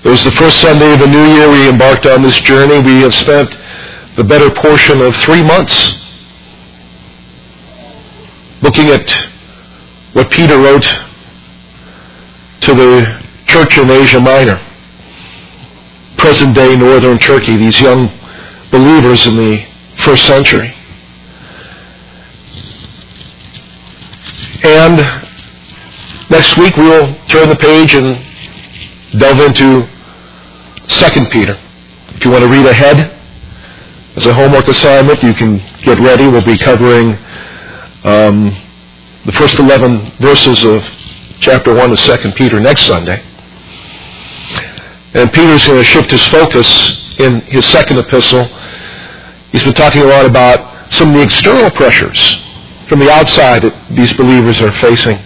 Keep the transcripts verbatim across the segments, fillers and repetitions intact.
It was the first Sunday of the new year we embarked on this journey. We have spent the better portion of three months looking at what Peter wrote to the church in Asia Minor, present-day northern Turkey, these young believers in the first century. And next week we'll turn the page and delve into Second Peter. If you want to read ahead as a homework assignment, you can get ready. We'll be covering um, the first eleven verses of chapter one of Second Peter next Sunday. And Peter's going to shift his focus in his second epistle. He's been talking a lot about some of the external pressures from the outside that these believers are facing.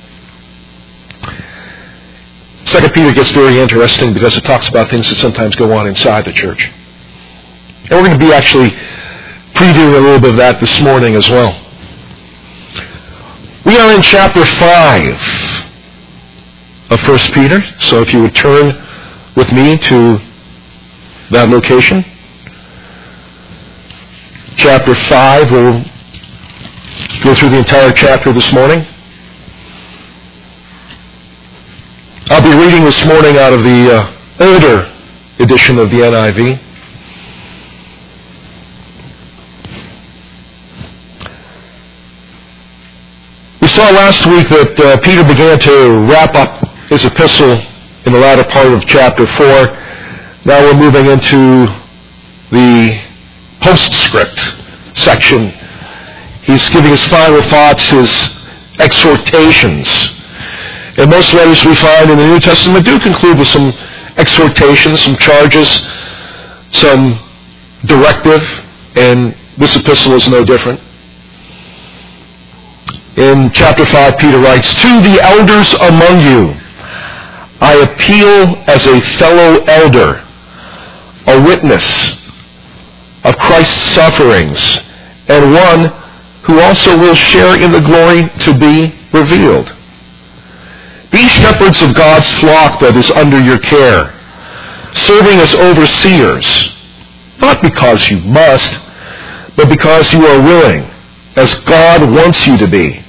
Second Peter gets very interesting because it talks about things that sometimes go on inside the church. And we're going to be actually previewing a little bit of that this morning as well. We are in chapter five of First Peter, so if you would turn with me to that location. Chapter five, we'll go through the entire chapter this morning. I'll be reading this morning out of the uh, older edition of the N I V. We saw last week that uh, Peter began to wrap up his epistle in the latter part of chapter four. Now we're moving into the postscript section. He's giving his final thoughts, his exhortations. And most letters we find in the New Testament do conclude with some exhortations, some charges, some directive, and this epistle is no different. In chapter five, Peter writes, "To the elders among you, I appeal as a fellow elder, a witness of Christ's sufferings, and one who also will share in the glory to be revealed. Be shepherds of God's flock that is under your care, serving as overseers, not because you must, but because you are willing, as God wants you to be.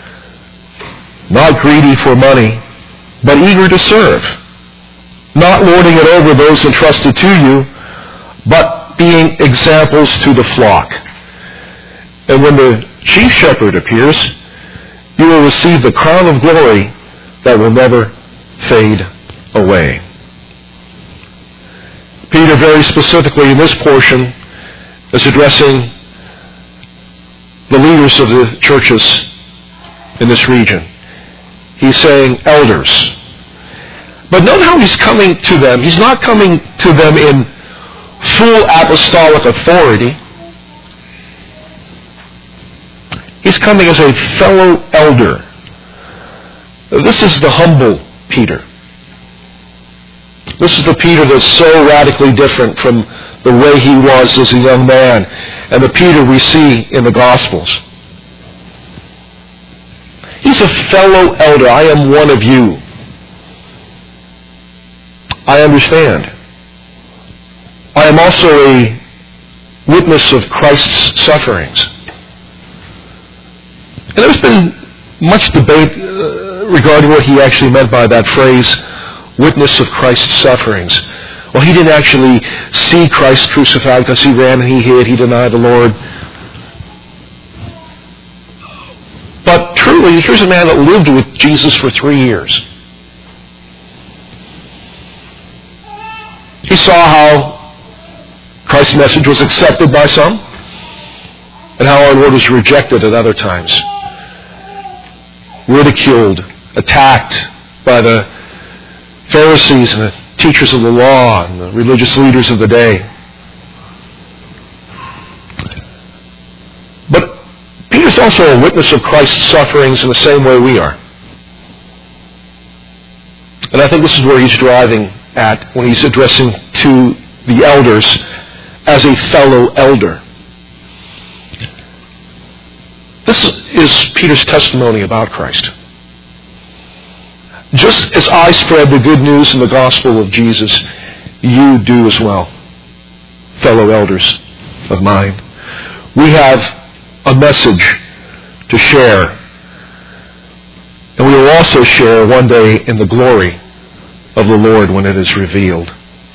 Not greedy for money, but eager to serve, not lording it over those entrusted to you, but being examples to the flock. And when the chief shepherd appears, you will receive the crown of glory that will never fade away." Peter very specifically in this portion is addressing the leaders of the churches in this region. He's saying elders. But note how he's coming to them. He's not coming to them in full apostolic authority. He's coming as a fellow elder. This is the humble Peter. This is the Peter that's so radically different from the way he was as a young man and the Peter we see in the Gospels. He's a fellow elder. I am one of you. I understand. I am also a witness of Christ's sufferings. And there's been much debate uh, regarding what he actually meant by that phrase, witness of Christ's sufferings. Well, he didn't actually see Christ crucified because he ran and he hid, he denied the Lord. But truly, here's a man that lived with Jesus for three years. He saw how Christ's message was accepted by some and how our Lord was rejected at other times. Ridiculed, attacked by the Pharisees and the teachers of the law and the religious leaders of the day. But Peter's also a witness of Christ's sufferings in the same way we are. And I think this is where he's driving at when he's addressing to the elders as a fellow elder. This is Peter's testimony about Christ. just as I spread the good news and the gospel of Jesus, you do as well, fellow elders of mine. We have a message to share, and we will also share one day in the glory of the Lord when it is revealed.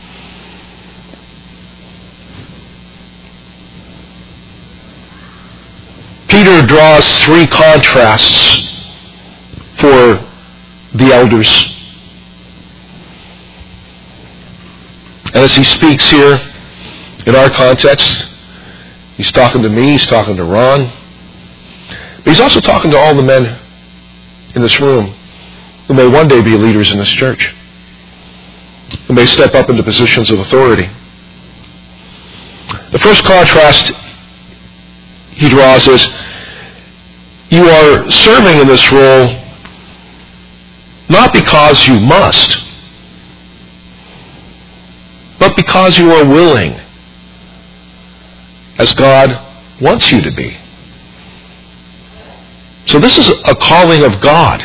Peter draws three contrasts for the elders. And as he speaks here, in our context, he's talking to me, he's talking to Ron, but he's also talking to all the men in this room who may one day be leaders in this church, who may step up into positions of authority. The first contrast he draws is, you are serving in this role not because you must, but because you are willing, as God wants you to be. So this is a calling of God,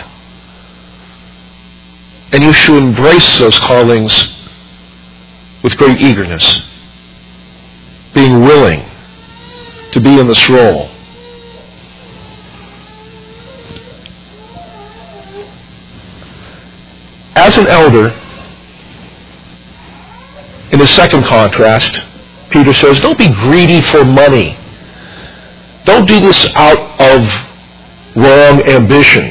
and you should embrace those callings with great eagerness, being willing to be in this role. As an elder, in the second contrast, Peter says, don't be greedy for money. Don't do this out of wrong ambition.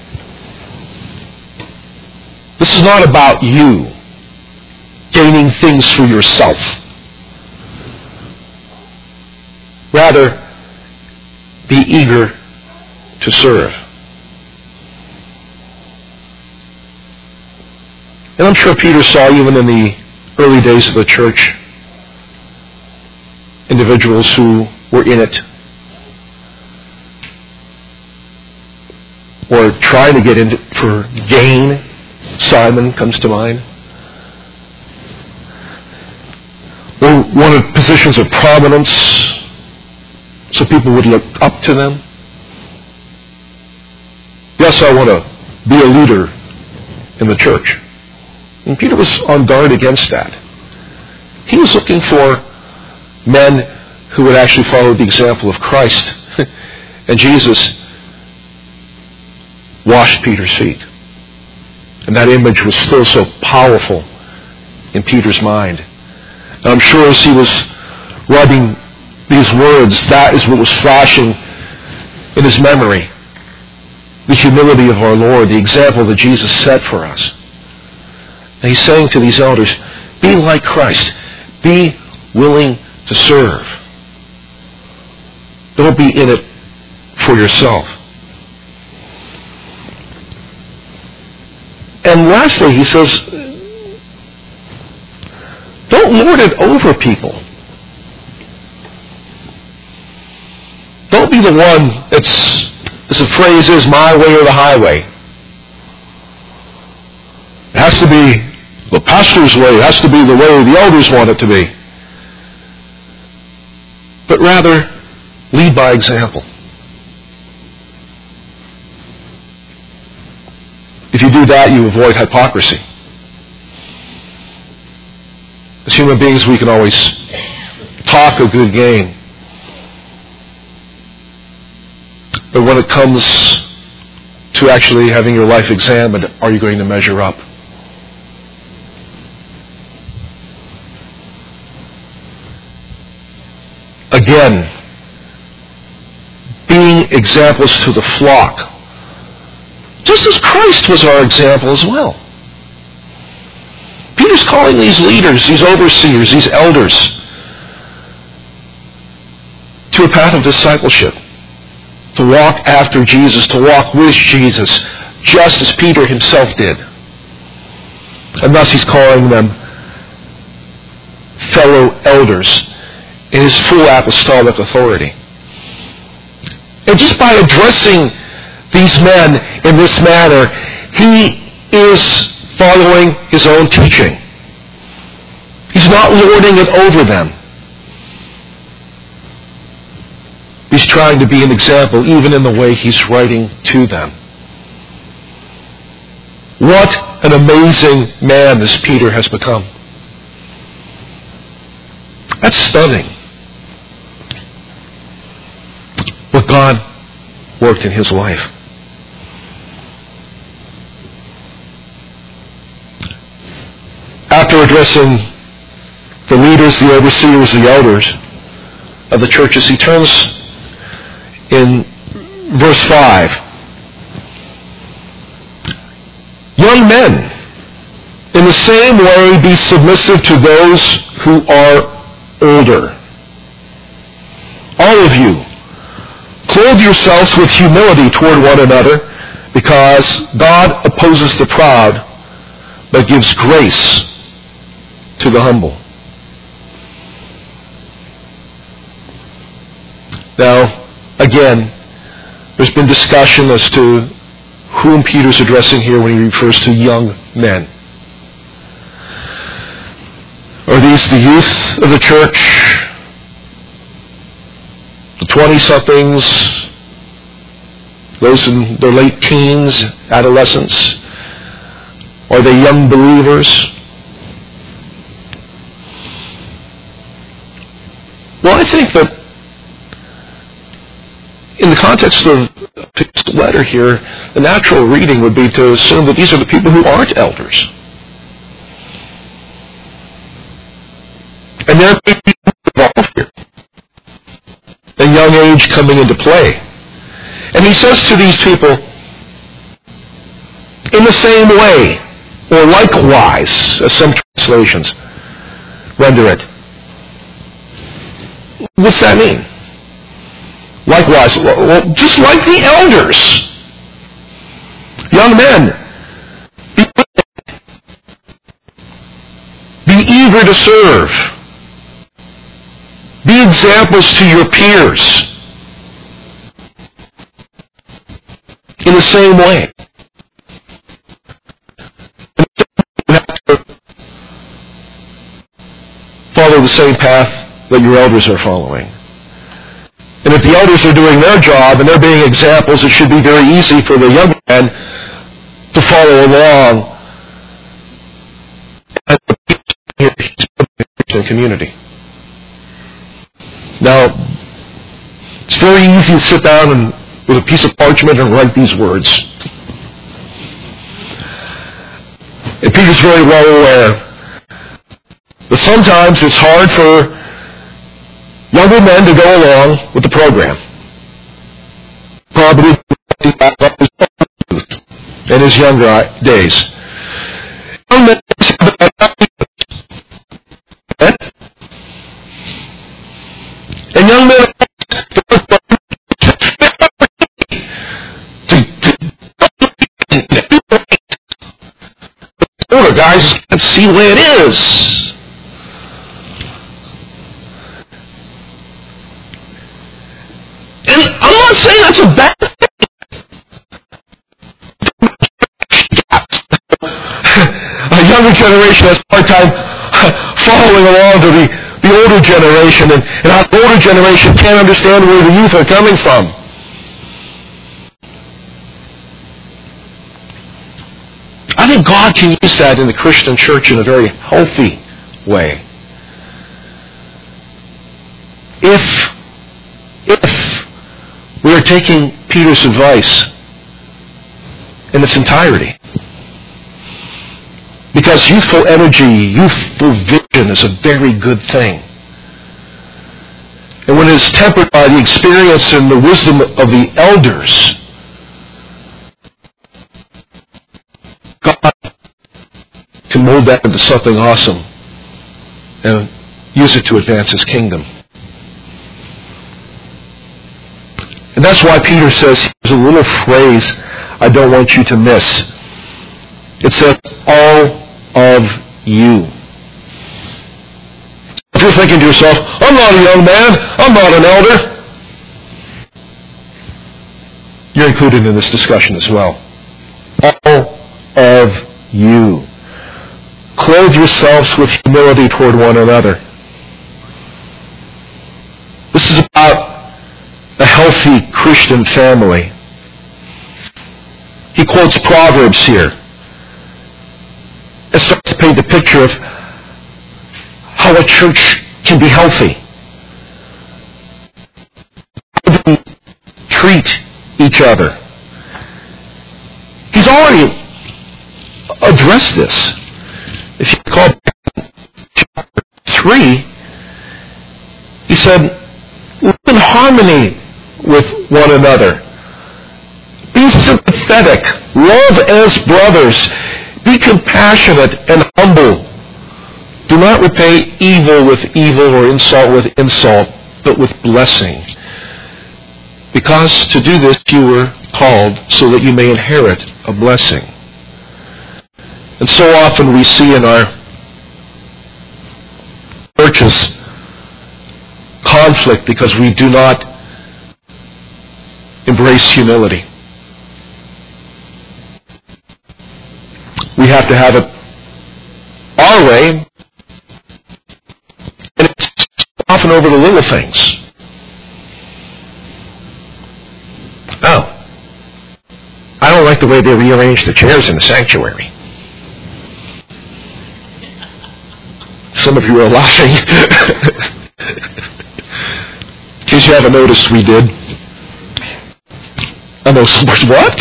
This is not about you gaining things for yourself. Rather, be eager to serve. And I'm sure Peter saw, even in the early days of the church, individuals who were in it or trying to get into for gain. Simon comes to mind. Or wanted positions of prominence so people would look up to them. Yes, I want to be a leader in the church. And Peter was on guard against that. He was looking for men who would actually follow the example of Christ. And Jesus washed Peter's feet. And that image was still so powerful in Peter's mind. And I'm sure as he was writing these words, that is what was flashing in his memory. The humility of our Lord, the example that Jesus set for us. And he's saying to these elders, be like Christ. Be willing to serve. Don't be in it for yourself. And lastly, he says, don't lord it over people. Don't be the one that's, as the phrase is, my way or the highway. It has to be the pastor's way. It has to be the way the elders want it to be. But rather, lead by example. If you do that, you avoid hypocrisy. As human beings, we can always talk a good game. But when it comes to actually having your life examined, are you going to measure up? Again, being examples to the flock, just as Christ was our example as well. Peter's calling these leaders, these overseers, these elders, to a path of discipleship, to walk after Jesus, to walk with Jesus, just as Peter himself did. And thus he's calling them fellow elders in his full apostolic authority. And just by addressing these men in this manner, he is following his own teaching. He's not lording it over them. He's trying to be an example even in the way he's writing to them. What an amazing man this Peter has become. That's stunning. What God worked in his life. After addressing the leaders, the overseers, the elders of the churches, he turns in verse five. Young men, in the same way be submissive to those who are older. All of you, clothe yourselves with humility toward one another, because God opposes the proud, but gives grace to the humble. Now, again, there's been discussion as to whom Peter's addressing here when he refers to young men. Are these the youth of the church? The twenty-somethings? Those in their late teens, adolescents? Are they young believers? Well, I think that in the context of this letter here, the natural reading would be to assume that these are the people who aren't elders. And there are people involved here. A young age coming into play. And he says to these people, in the same way, or likewise, as some translations render it. What's that mean? Likewise, well, just like the elders. Young men, be, be eager to serve. Be examples to your peers. In the same way. You have to follow the same path that your elders are following. And if the elders are doing their job and they're being examples, it should be very easy for the young men to follow along as the Christian community. Now, it's very easy to sit down and with a piece of parchment and write these words. And Peter's very well aware that sometimes it's hard for younger men to go along with the program. Probably in his younger days. Young men and young men older guys can't see the way it is. And I'm not saying that's a bad thing. A younger generation has a hard time following along to the, the older generation, and, and our older generation can't understand where the youth are coming from. I think God can use that in the Christian church in a very healthy way. If, if we are taking Peter's advice in its entirety. Because youthful energy, youthful vision is a very good thing. And when it is tempered by the experience and the wisdom of the elders, God can mold that into something awesome and use it to advance His kingdom. And that's why Peter says, here's a little phrase I don't want you to miss. It says, all of you. If you're thinking to yourself, I'm not a young man, I'm not an elder, you're included in this discussion as well. All of you. Clothe yourselves with humility toward one another. This is about a healthy Christian family. He quotes Proverbs here. paint the picture of how a church can be healthy. How we treat each other. He's already addressed this. If you recall chapter three, he said, live in harmony with one another. Be sympathetic. Love as brothers. Be compassionate and humble. Do not repay evil with evil or insult with insult, but with blessing. Because to do this you were called so that you may inherit a blessing. And so often we see in our churches conflict because we do not embrace humility. We have to have it our way, and it's often over the little things. Oh, I don't like the way they rearranged the chairs in the sanctuary. Some of you are laughing. In case you haven't noticed, we did. I know somebody's what?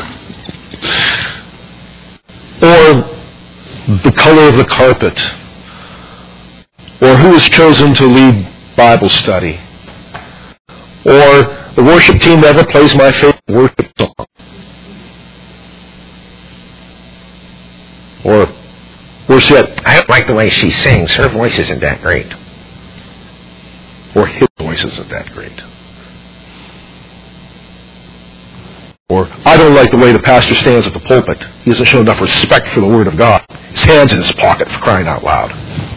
Or the color of the carpet. Or who is chosen to lead Bible study. Or the worship team never plays my favorite worship song. Or, worse yet, I don't like the way she sings. Her voice isn't that great. Or his voice isn't that great. Or, I don't like the way the pastor stands at the pulpit. He doesn't show enough respect for the Word of God. His hand's in his pocket, for crying out loud.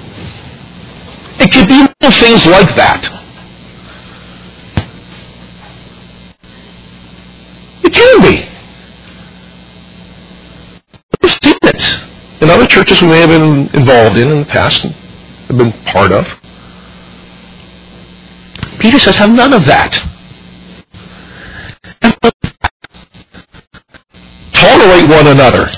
It could be little things like that. It can be. We've seen it in other churches we may have been involved in in the past and have been part of. Peter says, have none of that. Tolerate one another.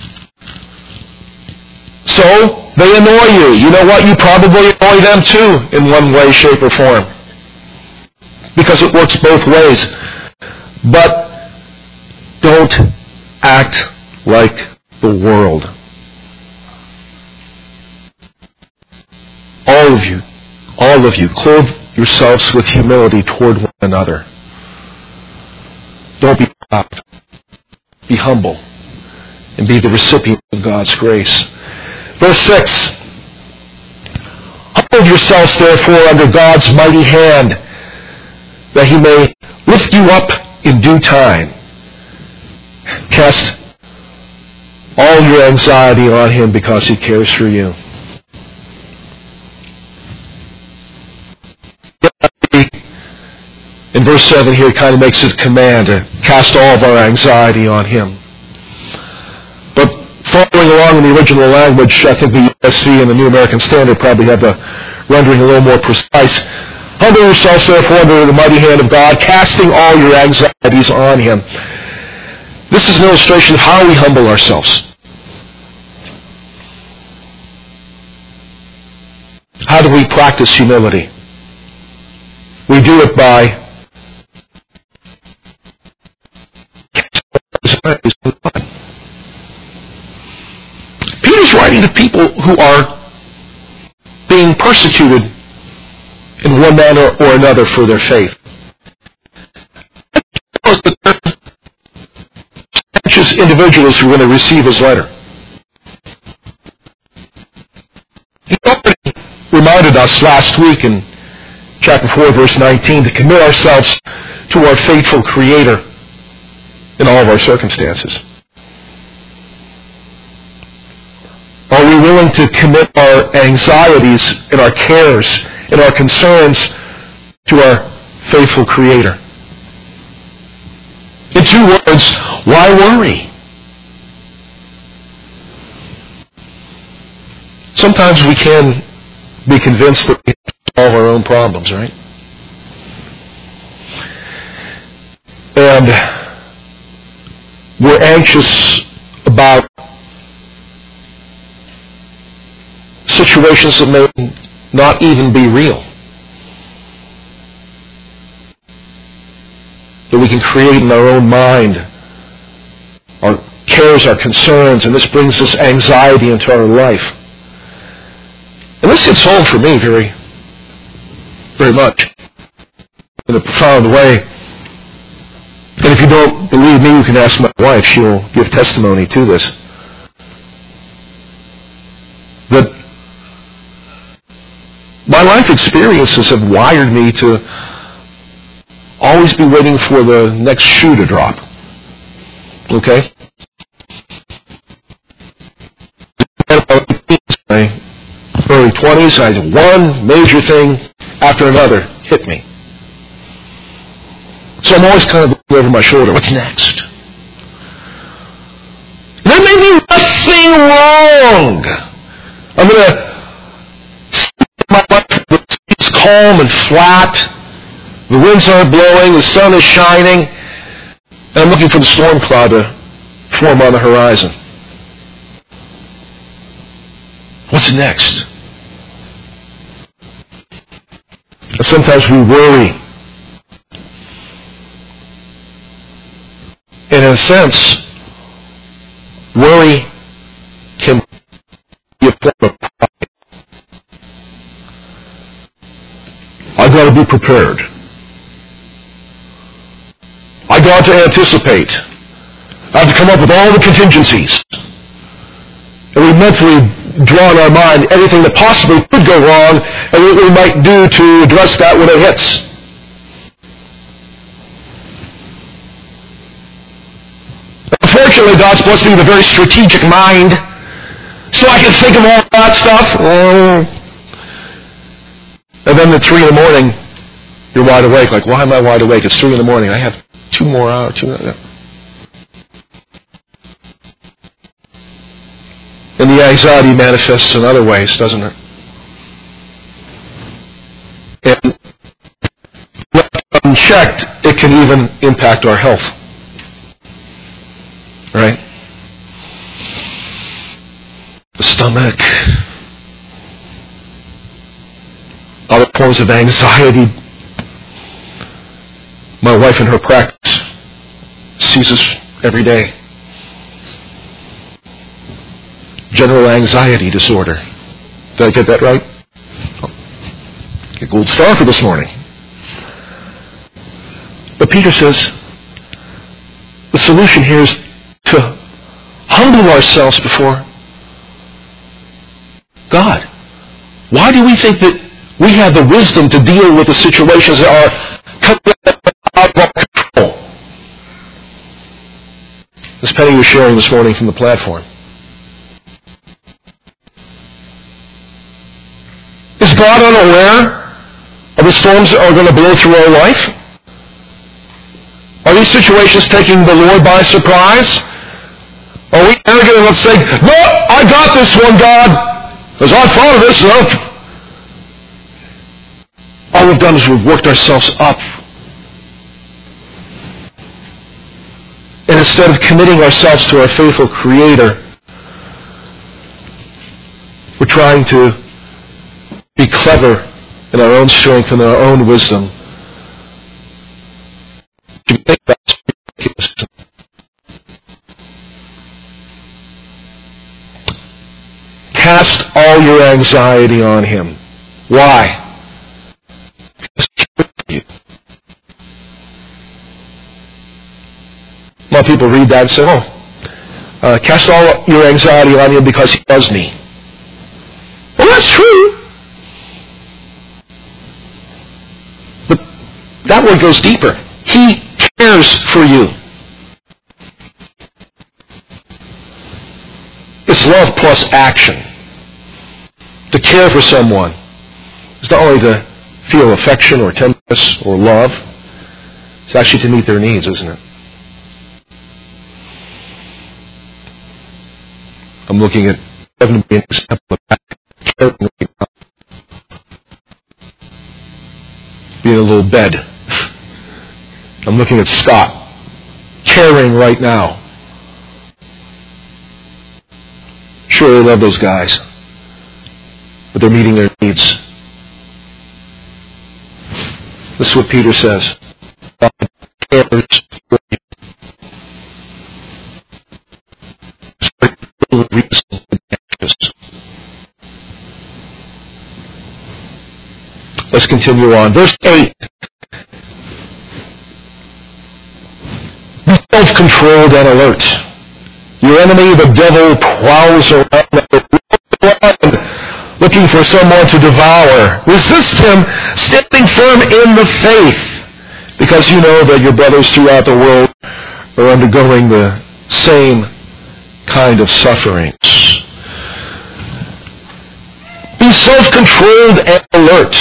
So, they annoy you. You know what? You probably annoy them too in one way, shape, or form. Because it works both ways. But don't act like the world. All of you, all of you, clothe yourselves with humility toward one another. Don't be proud. Be humble. And be the recipient of God's grace. Verse six. Humble yourselves therefore under God's mighty hand, that He may lift you up in due time. Cast all your anxiety on Him because He cares for you. In verse seven here, it kind of makes it a command to cast all of our anxiety on Him. But following along in the original language, I think the U S C and the New American Standard probably have the rendering a little more precise. Humble yourselves therefore under the mighty hand of God, casting all your anxieties on Him. This is an illustration of how we humble ourselves. How do we practice humility? We do it by Peter's writing to people who are being persecuted in one manner or another for their faith. Anxious individuals who are going to receive his letter. He already reminded us last week in chapter four, verse nineteen, to commit ourselves to our faithful Creator in all of our circumstances. Are we willing to commit our anxieties and our cares and our concerns to our faithful Creator? In two words, why worry? Sometimes we can be convinced that we can solve our own problems, right? And we're anxious about situations that may not even be real, that we can create in our own mind, our cares, our concerns, and this brings this anxiety into our life. And this hits home for me very, very much, in a profound way. And if you don't believe me, you can ask my wife. She'll give testimony to this. That my life experiences have wired me to always be waiting for the next shoe to drop. Okay? My early twenties, I had one major thing after another hit me. So I'm always kind of looking over my shoulder. What's next? There may be nothing wrong. I'm going to my life is calm and flat. The winds aren't blowing. The sun is shining. And I'm looking for the storm cloud to form on the horizon. What's next? And sometimes we worry. And in a sense, worry can be a form of pride. I've got to be prepared. I've got to anticipate. I have to come up with all the contingencies. And we mentally draw in our mind everything that possibly could go wrong and what we might do to address that when it hits. Unfortunately, God's blessed me with a very strategic mind, so I can think of all that stuff. Oh. And then at three in the morning, you're wide awake. Like, why am I wide awake? It's three in the morning. I have two more hours. Two hours. And the anxiety manifests in other ways, doesn't it? And left unchecked, it can even impact our health. Right? The stomach. Other forms of anxiety. My wife in her practice sees this every day. General anxiety disorder. Did I get that right? Oh. Get gold star for this morning. But Peter says the solution here is to humble ourselves before God. Why do we think that we have the wisdom to deal with the situations that are coming out of our control? As Penny was sharing this morning from the platform. Is God unaware of the storms that are going to blow through our life? Are these situations taking the Lord by surprise? Are we arrogant enough to say, no, I got this one, God, because I thought of this enough. All we've done is we've worked ourselves up. And instead of committing ourselves to our faithful Creator, we're trying to be clever in our own strength and our own wisdom. To make that cast all your anxiety on Him. Why? Because He cares for you. A lot of people read that and say, oh, uh, cast all your anxiety on Him because He loves me. Well, that's true. But that word goes deeper. He cares for you. It's love plus action. To care for someone is not only to feel affection or tenderness or love, it's actually to meet their needs, isn't it? I'm looking at Evan being an example of that. Being in a little bed. I'm looking at Scott, caring right now. Sure, I love those guys. but they're meeting their needs. This is what Peter says. God cares for you. Let's continue on. Verse eight. Be self-controlled and alert. Your enemy, the devil, prowls around looking for someone to devour. Resist him, standing firm in the faith, because you know that your brothers throughout the world are undergoing the same kind of sufferings. Be self-controlled and alert.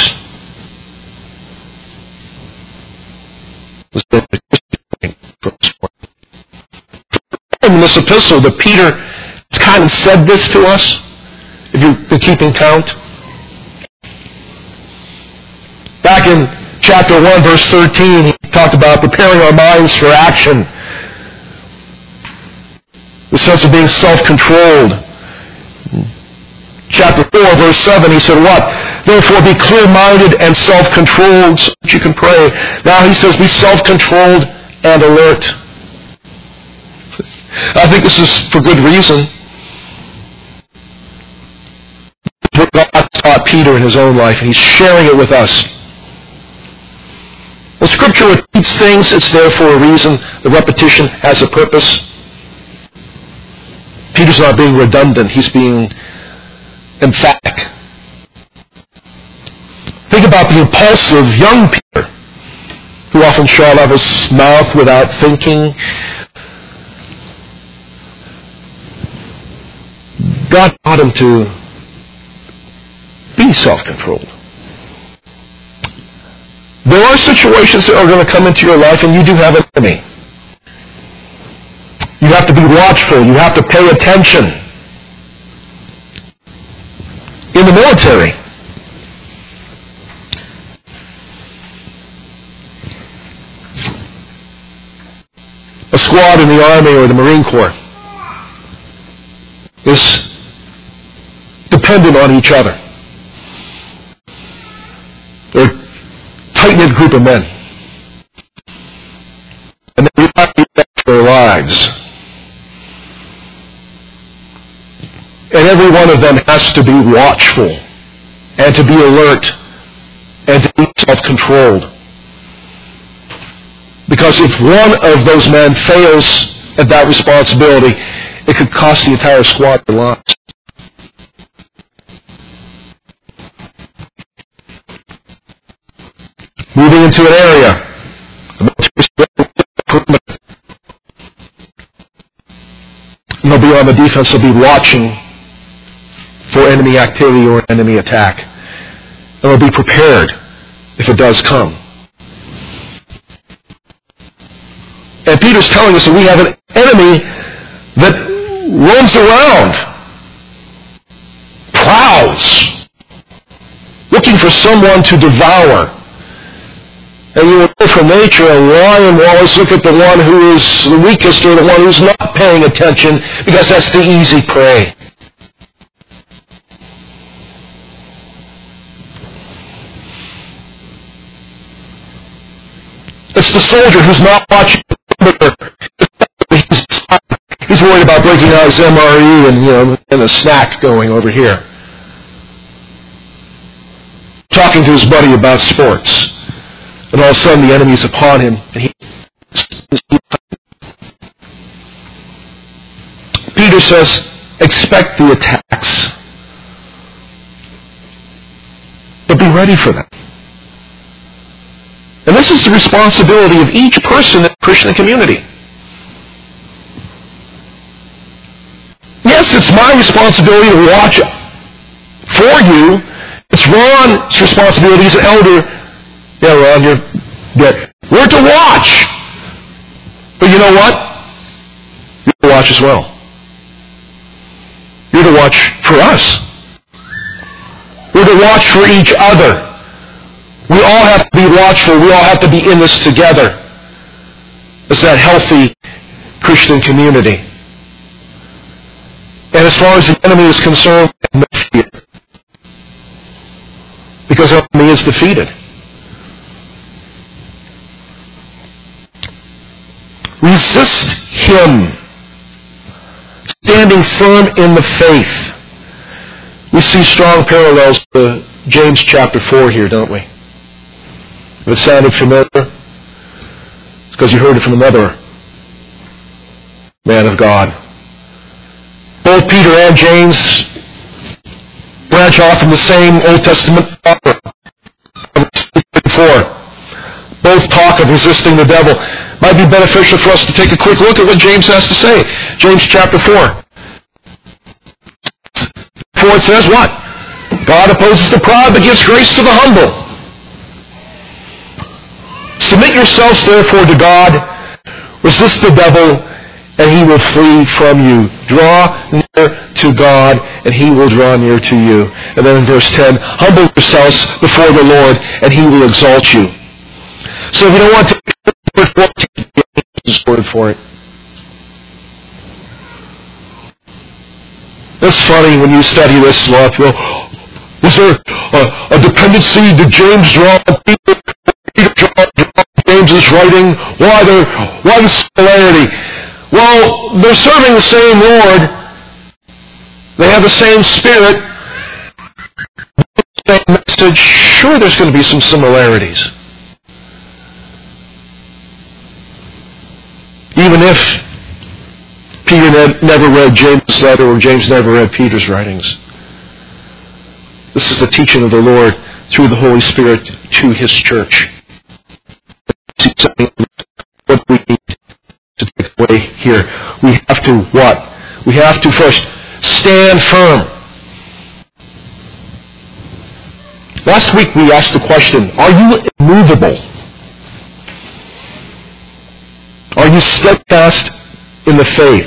In this epistle that Peter kind of said this to us, if you've been keeping count. Back in chapter one, verse thirteen, he talked about preparing our minds for action. The sense of being self-controlled. Chapter four, verse seven, he said what? Therefore be clear-minded and self-controlled so that you can pray. Now he says be self-controlled and alert. I think this is for good reason. What God taught Peter in his own life, and he's sharing it with us. When Scripture repeats things, it's there for a reason. The repetition has a purpose. Peter's not being redundant. He's being emphatic. Think about the impulsive young Peter, who often shot out his mouth without thinking. God taught him to be self-controlled. There are situations that are going to come into your life and you do have an enemy. You have to be watchful. You have to pay attention. In the military, a squad in the Army or the Marine Corps is dependent on each other. They're a tight-knit group of men. And they rely on their lives. And every one of them has to be watchful and to be alert and to be self-controlled. Because if one of those men fails at that responsibility, it could cost the entire squad their lives. Moving into an area. And they'll be on the defense, they'll be watching for enemy activity or enemy attack. And they'll be prepared if it does come. And Peter's telling us that we have an enemy that roams around, prowls, looking for someone to devour. And you know from nature, a lion will always look at the one who is the weakest or the one who's not paying attention, because that's the easy prey. It's the soldier who's not watching the he's, he's worried about breaking out his M R E and, you know, and a snack going over here. Talking to his buddy about sports. And all of a sudden the enemy's upon him. And he, Peter says, expect the attacks. But be ready for them. And this is the responsibility of each person in the Christian community. Yes, it's my responsibility to watch for you. It's Ron's responsibility as an elder. Yeah, Ron, you're good. We're to watch. But you know what? You're to watch as well. You're to watch for us. We're to watch for each other. We all have to be watchful. We all have to be in this together. It's that healthy Christian community. And as far as the enemy is concerned, no fear. enemy is defeated. Resist him, standing firm in the faith. We see strong parallels to James chapter four here, don't we? If it sounded familiar, it's because you heard it from another man of God. Both Peter and James branch off from the same Old Testament author. Both talk of resisting the devil. Might be beneficial for us to take a quick look at what James has to say. James chapter four. For it says what? God opposes the proud but gives grace to the humble. Submit yourselves therefore to God. Resist the devil, and he will flee from you. Draw near to God, and he will draw near to you. And then in verse ten, humble yourselves before the Lord, and he will exalt you. So if you don't want to take His word for it. It's funny when you study this law. Is there a, a dependency? Did James draw Peter? Peter draw James's writing? Why the why the similarity? Well, they're serving the same Lord. They have the same Spirit. The same message. Sure, there's going to be some similarities. Even if Peter ne- never read James' letter or James never read Peter's writings. This is the teaching of the Lord through the Holy Spirit to His church. What we need to take away here. We have to what? We have to first stand firm. Last week we asked the question, are you immovable? Are you steadfast in the faith?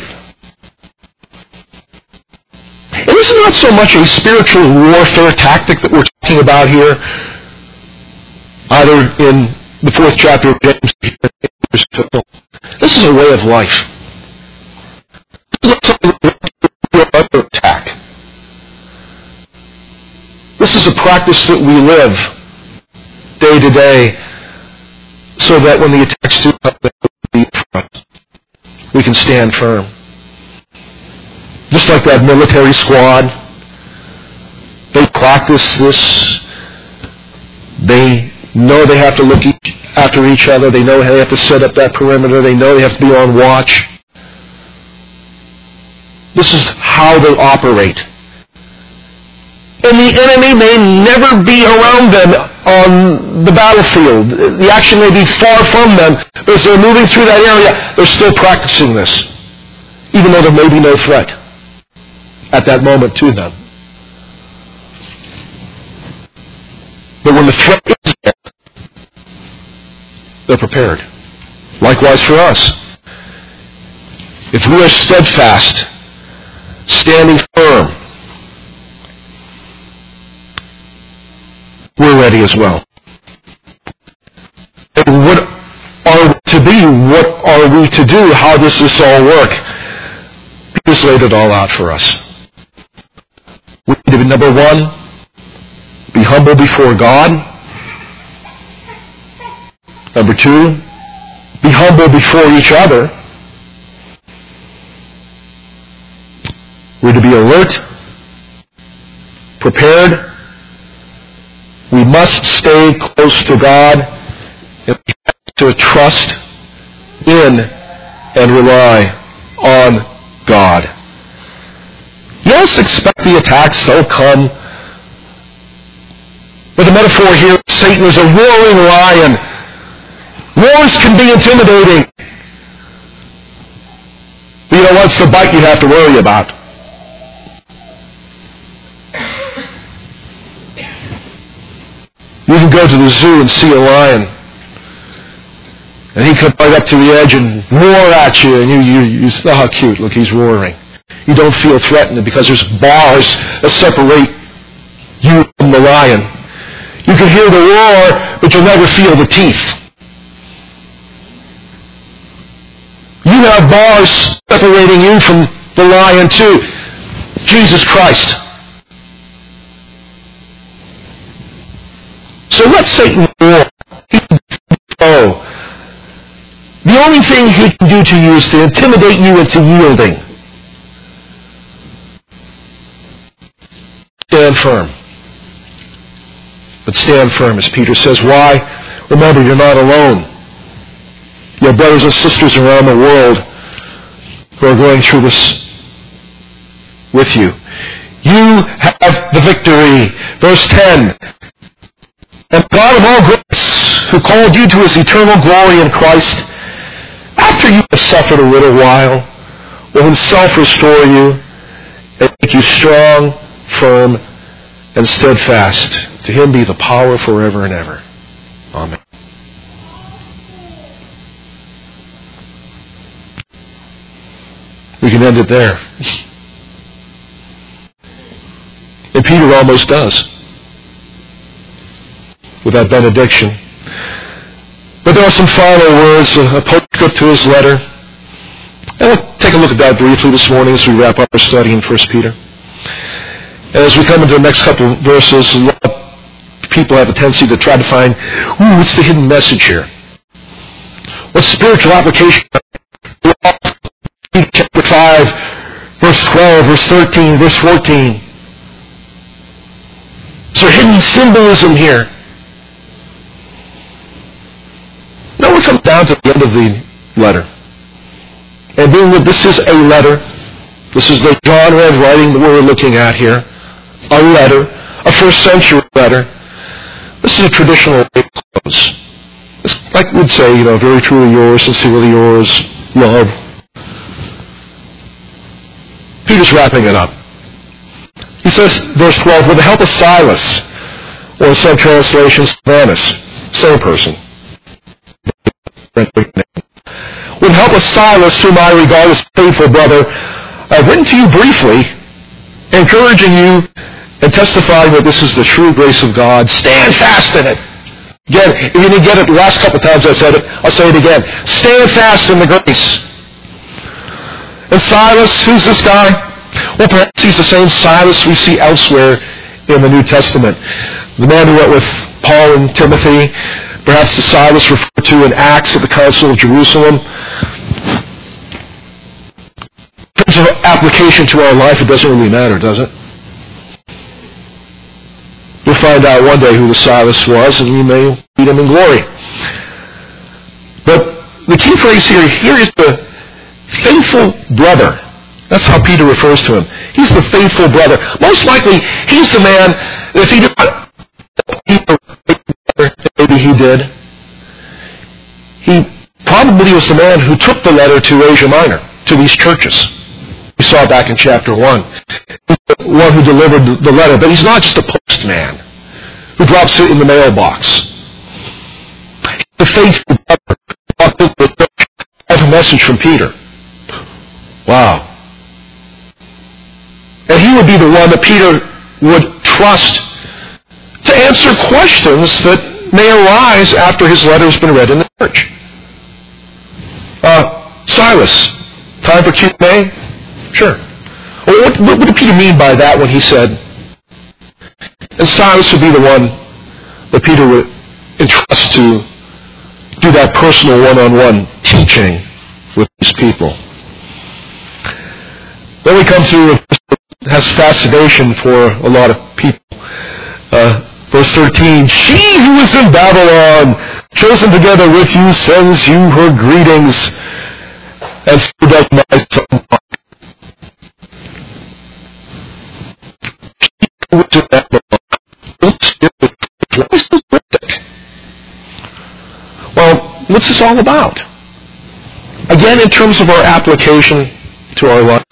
And this is not so much a spiritual warfare tactic that we're talking about here, either in the fourth chapter of James. This is a way of life. This is not something we're under attack. This is a practice that we live day to day, so that when the attacks do come, we can stand firm. Just like that military squad, they practice this. They know they have to look each, after each other. They know they have to set up that perimeter. They know they have to be on watch. This is how they operate. And the enemy may never be around them on the battlefield. The action may be far from them, but as they're moving through that area, they're still practicing this, even though there may be no threat at that moment to them. But when the threat is there, they're prepared. Likewise for us. If we are steadfast, standing firm, we're ready as well. And what are we to be? What are we to do? How does this all work? Peter's laid it all out for us. We need to be, number one, be humble before God. Number two, be humble before each other. We're to be alert, prepared. We must stay close to God and to trust in and rely on God. Yes, expect the attacks, they'll come. But the metaphor here, Satan is a roaring lion. Wars can be intimidating. But you know what's the bite you have to worry about? You can go to the zoo and see a lion, and he comes right up to the edge and roar at you, and you, you, you say, oh, how cute, look, he's roaring. You don't feel threatened because there's bars that separate you from the lion. You can hear the roar, but you'll never feel the teeth. You have bars separating you from the lion too. Jesus Christ. So let Satan war. Oh, the only thing he can do to you is to intimidate you into yielding. Stand firm. But stand firm, as Peter says. Why? Remember, you're not alone. You have brothers and sisters around the world who are going through this with you. You have the victory. Verse ten. And God of all grace, who called you to his eternal glory in Christ, after you have suffered a little while, will himself restore you and make you strong, firm, and steadfast. To him be the power forever and ever. Amen. We can end it there. And Peter almost does, with that benediction. But there are some final words, a postscript to his letter. And we'll take a look at that briefly this morning as we wrap up our study in First Peter. And as we come into the next couple of verses, a lot of people have a tendency to try to find, ooh, what's the hidden message here? What's spiritual application? Chapter five, verse twelve, verse thirteen, verse fourteen. Is there hidden symbolism here? No, it comes down to the end of the letter. And being that this is a letter, this is the genre of writing that we're looking at here, a letter, a first century letter. This is a traditional way to close. It's like we'd say, you know, very truly yours, sincerely yours, love. Peter's wrapping it up. He says, verse twelve, with the help of Silas, or in some translations, Silvanus, same person. With the help of Silas, whom I regard as a faithful brother, I've written to you briefly, encouraging you and testifying that this is the true grace of God. Stand fast in it. Again, if you didn't get it the last couple of times I said it, I'll say it again. Stand fast in the grace. And Silas, who's this guy? Well, perhaps he's the same Silas we see elsewhere in the New Testament. The man who went with Paul and Timothy, perhaps the Silas referred to in Acts at the Council of Jerusalem. In terms of application to our life, it doesn't really matter, does it? We'll find out one day who the Silas was, and we may meet him in glory. But the key phrase here, here is the faithful brother. That's how Peter refers to him. He's the faithful brother. Most likely, he's the man, if he did not, maybe he did, he probably was the man who took the letter to Asia Minor, to these churches. We saw it back in chapter one. He's the one who delivered the letter, but he's not just a postman who drops it in the mailbox. The faithful brother walked into the church, has a message from Peter. Wow. And he would be the one that Peter would trust to answer questions that may arise after his letter has been read in the church. Uh, Silas, time for Q and A? Sure. Well, what, what did Peter mean by that when he said, and Silas would be the one that Peter would entrust to do that personal one-on-one teaching with these people. Then we come to has fascination for a lot of people. Uh, verse thirteen, she who is in Babylon, chosen together with you, sends you her greetings, and so does my son Mark. She who is in Babylon. Well, what's this all about? Again, in terms of our application to our life,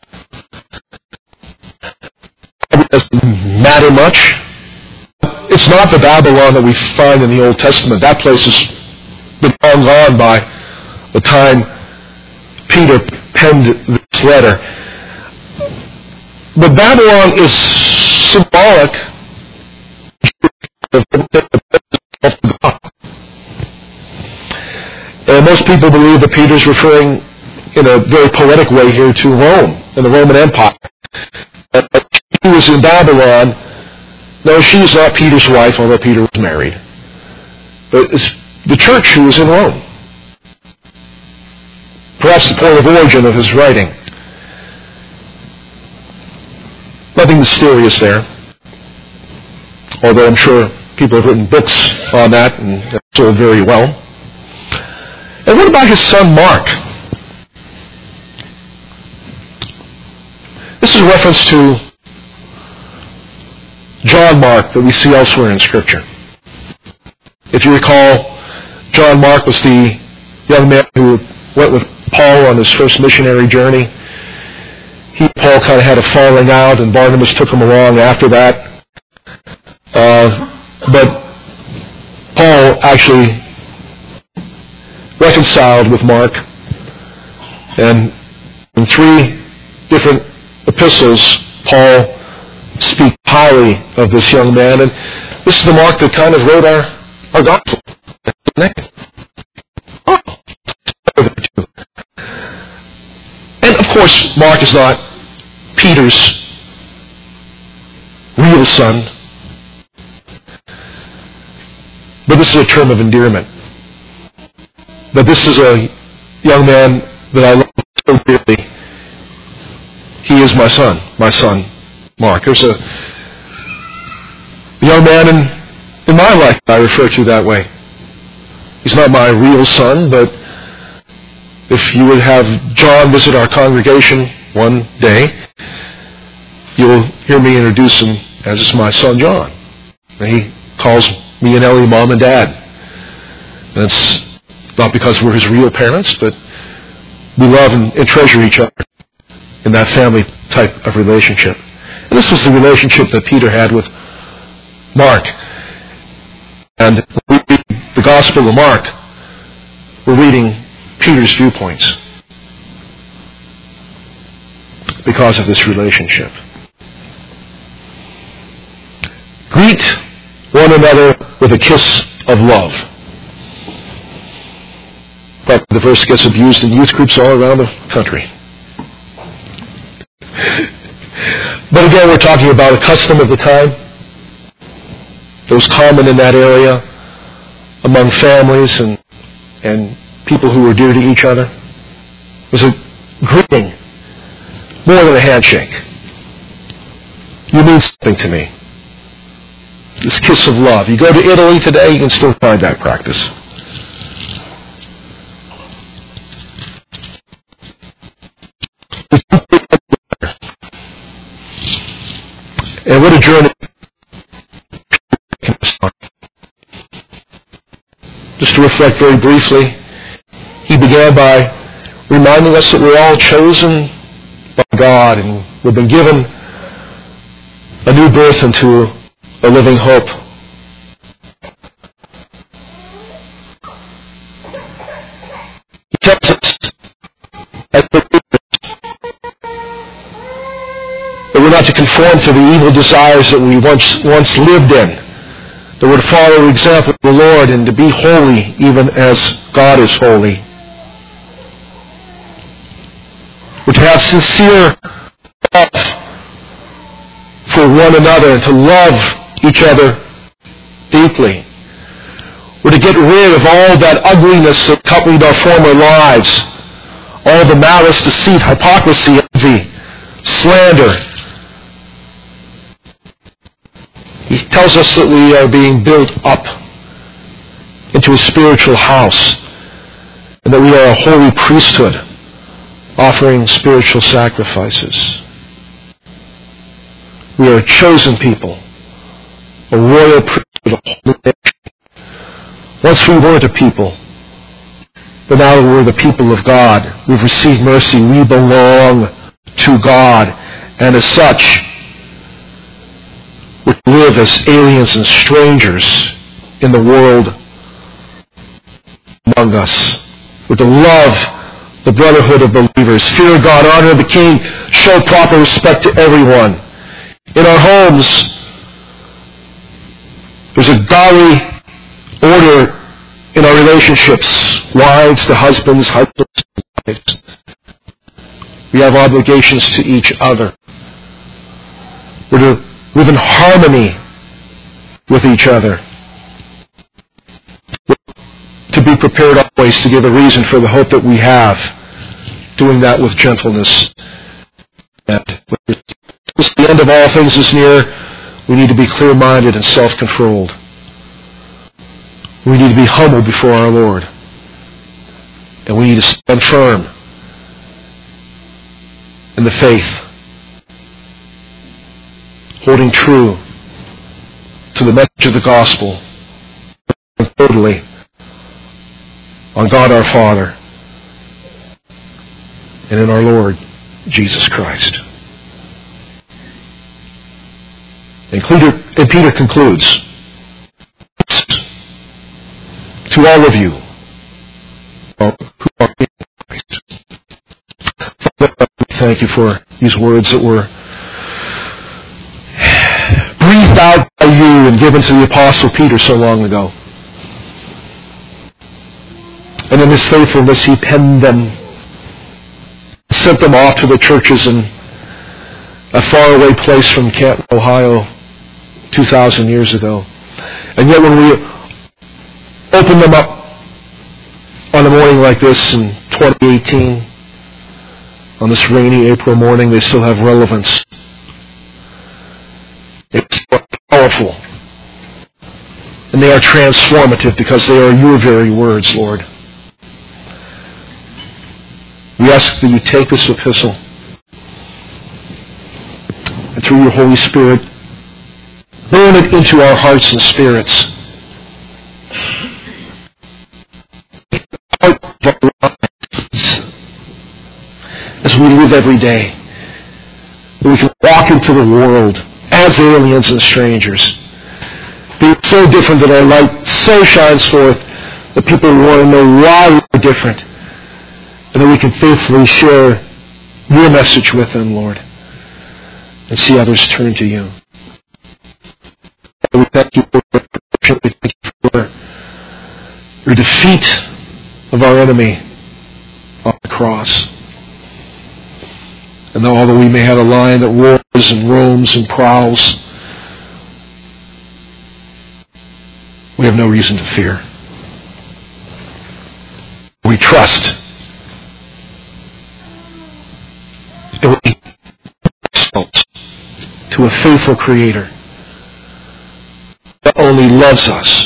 it doesn't matter much. It's not the Babylon that we find in the Old Testament. That place has been long gone by the time Peter penned this letter. But Babylon is symbolic of God. And most people believe that Peter's referring in a very poetic way here to Rome and the Roman Empire. He was in Babylon, No, she's not Peter's wife, although Peter was married. But it's the church who was in Rome. Perhaps the point of origin of his writing. Nothing mysterious there. Although I'm sure people have written books on that and have sold very well. And what about his son Mark? This is a reference to John Mark that we see elsewhere in Scripture. If you recall, John Mark was the young man who went with Paul on his first missionary journey. He and Paul kind of had a falling out, and Barnabas took him along after that. Uh, but Paul actually reconciled with Mark, and in three different epistles, Paul speaks highly of this young man, and this is the Mark that kind of wrote our, our gospel. Oh. And of course, Mark is not Peter's real son, but this is a term of endearment. But this is a young man that I love so dearly. He is my son, my son, Mark. There's a young man in, in my life I refer to that way. He's not my real son, but if you would have John visit our congregation one day, you'll hear me introduce him as my son John. And he calls me and Ellie mom and dad. And it's not because we're his real parents, but we love and, and treasure each other in that family type of relationship. And this was the relationship that Peter had with Mark. And when we read the Gospel of Mark, we're reading Peter's viewpoints because of this relationship. Greet one another with a kiss of love. But the verse gets abused in youth groups all around the country. But again, we're talking about a custom of the time that was common in that area among families and and people who were dear to each other. It was a greeting more than a handshake. You mean something to me. This kiss of love. You go to Italy today, you can still find that practice. And what a journey. Just to reflect very briefly, he began by reminding us that we're all chosen by God and we've been given a new birth into a living hope. He tells us as believers that we're not to conform to the evil desires that we once once lived in. That we're to follow the example of the Lord and to be holy even as God is holy. We're to have sincere love for one another and to love each other deeply. We're to get rid of all that ugliness that accompanied our former lives, all the malice, deceit, hypocrisy, envy, slander. He tells us that we are being built up into a spiritual house and that we are a holy priesthood offering spiritual sacrifices. We are a chosen people, a royal priesthood, a holy nation. Once we weren't a people, but now we're the people of God. We've received mercy. We belong to God. And as such, we live as aliens and strangers in the world among us. We're to love the brotherhood of believers, fear God, honor the King, show proper respect to everyone. In our homes, there's a godly order in our relationships, wives to husbands, husbands to wives. We have obligations to each other. We're to live in harmony with each other. To be prepared always to give a reason for the hope that we have, doing that with gentleness. And as the end of all things is near, we need to be clear-minded and self-controlled. We need to be humble before our Lord. And we need to stand firm in the faith, holding true to the message of the gospel, and totally on God our Father and in our Lord Jesus Christ. And Peter, and Peter concludes, to all of you who are in Christ. Father, we thank you for these words that were breathed out by you and given to the Apostle Peter so long ago. And in his faithfulness, he penned them, sent them off to the churches in a faraway place from Canton, Ohio, two thousand years ago. And yet when we open them up on a morning like this in twenty eighteen, on this rainy April morning, they still have relevance. It's powerful. And they are transformative because they are your very words, Lord. We ask that you take this epistle and through your Holy Spirit, burn it into our hearts and spirits. As we live every day, that we can walk into the world as aliens and strangers, being so different that our light so shines forth that people want to know why we're different, and that we can faithfully share your message with them, Lord, and see others turn to you. We thank you for, we thank you for your defeat of our enemy on the cross. And though although we may have a lion that roars and roams and prowls, we have no reason to fear. We trust. And we ourselves to a faithful Creator that only loves us